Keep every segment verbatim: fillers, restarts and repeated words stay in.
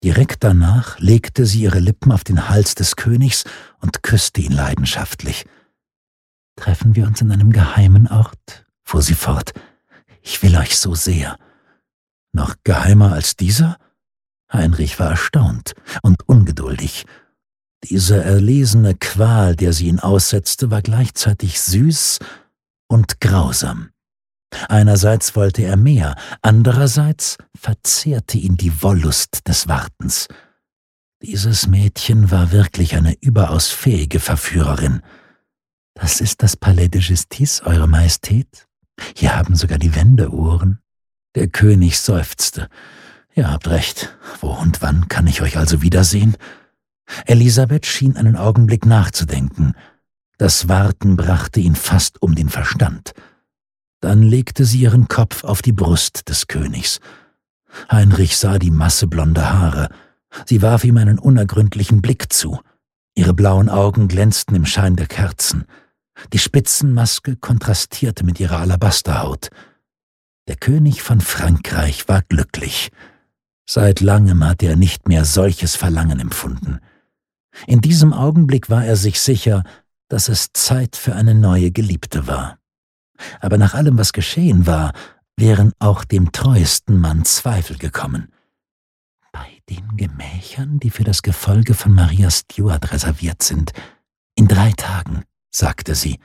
Direkt danach legte sie ihre Lippen auf den Hals des Königs und küsste ihn leidenschaftlich. »Treffen wir uns in einem geheimen Ort?« fuhr sie fort. »Ich will euch so sehr.« »Noch geheimer als dieser?« Heinrich war erstaunt und ungeduldig. Diese erlesene Qual, der sie ihn aussetzte, war gleichzeitig süß und grausam. Einerseits wollte er mehr, andererseits verzehrte ihn die Wollust des Wartens. Dieses Mädchen war wirklich eine überaus fähige Verführerin. »Das ist das Palais de Justice, Eure Majestät. Hier haben sogar die Wände Ohren.« Der König seufzte. »Ihr habt recht. Wo und wann kann ich euch also wiedersehen?« Elisabeth schien einen Augenblick nachzudenken. Das Warten brachte ihn fast um den Verstand. Dann legte sie ihren Kopf auf die Brust des Königs. Heinrich sah die Masse blonder Haare. Sie warf ihm einen unergründlichen Blick zu. Ihre blauen Augen glänzten im Schein der Kerzen. Die Spitzenmaske kontrastierte mit ihrer Alabasterhaut. Der König von Frankreich war glücklich. Seit langem hatte er nicht mehr solches Verlangen empfunden. In diesem Augenblick war er sich sicher, dass es Zeit für eine neue Geliebte war. Aber nach allem, was geschehen war, wären auch dem treuesten Mann Zweifel gekommen. »Bei den Gemächern, die für das Gefolge von Maria Stuart reserviert sind, in drei Tagen«, sagte sie.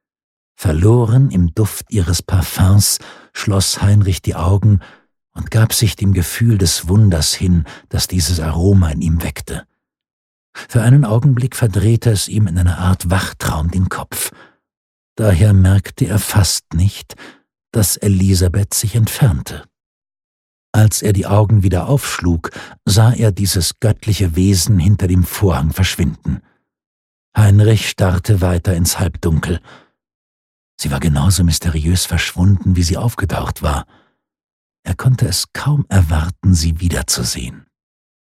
Verloren im Duft ihres Parfums schloss Heinrich die Augen und gab sich dem Gefühl des Wunders hin, das dieses Aroma in ihm weckte. Für einen Augenblick verdrehte es ihm in einer Art Wachtraum den Kopf. Daher merkte er fast nicht, dass Elisabeth sich entfernte. Als er die Augen wieder aufschlug, sah er dieses göttliche Wesen hinter dem Vorhang verschwinden. Heinrich starrte weiter ins Halbdunkel. Sie war genauso mysteriös verschwunden, wie sie aufgetaucht war. Er konnte es kaum erwarten, sie wiederzusehen.